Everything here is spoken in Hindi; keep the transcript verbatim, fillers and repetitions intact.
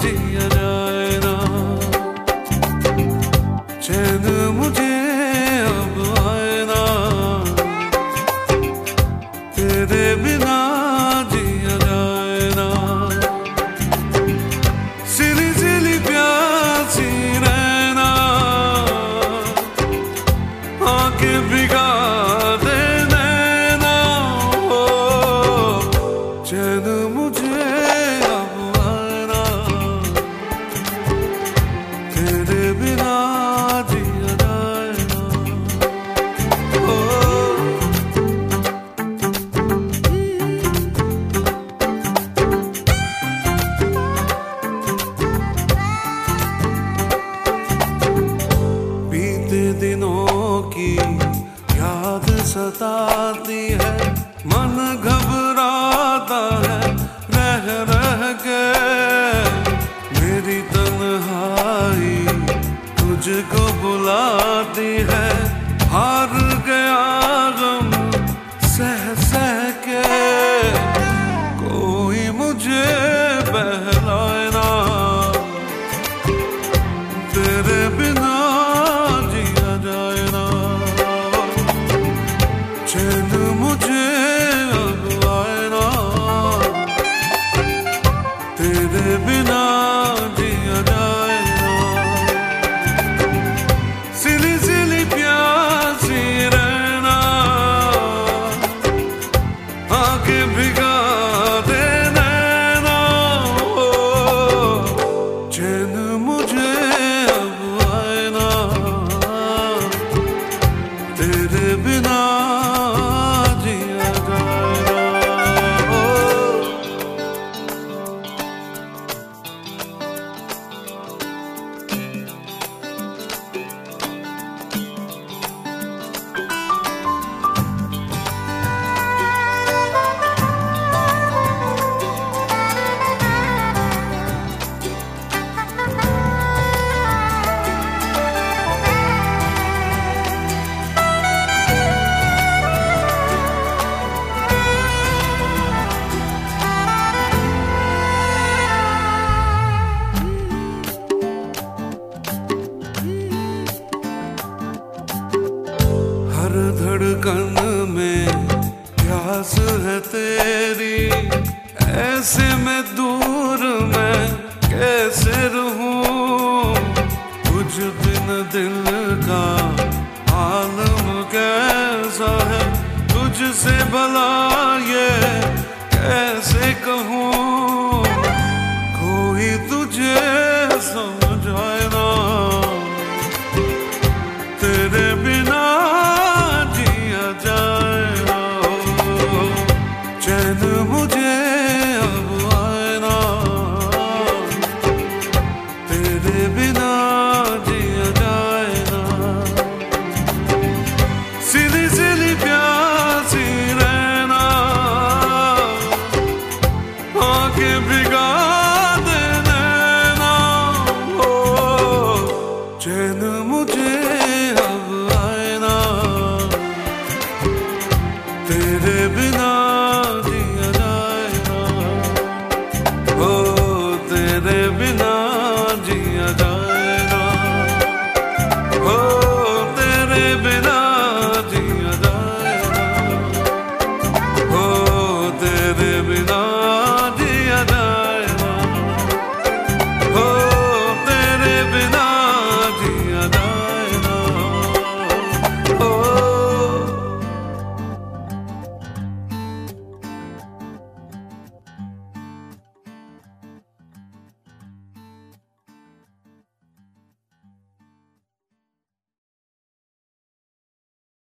जिया जाए ना, चैन मुझे अब आए ना, तेरे बिना जिया जाए ना। सिली सिली प्यासी रहना, आंखें भिगा दे नैना, हो चैन मुझे अब आए ना, तेरे बिना जिया जाए ना। ओ बीते दिनों की याद सताती है, मन घबराता है रह रह के, मेरी तन्हाई तुझको बुलाती है, हार गया गम सह सह के, कोई मुझे बहलाए ना, तेरे बिना जिया जाए ना, चैन मुझे अब आए ना, तेरे बिना जिया जाए ना। सिली सिली प्यासी रहना, आंखें भिगा दे नैना, हो चैन मुझे अब आए ना, तेरे बिना जिया जाए ना। ओ हर धड़कन में प्यास है तेरी, ऐसे में दूर मैं कैसे रहूं, तुझ बिन दिल का आलम कैसा है, तुझसे भला ये कैसे कहूं, कोई तुझे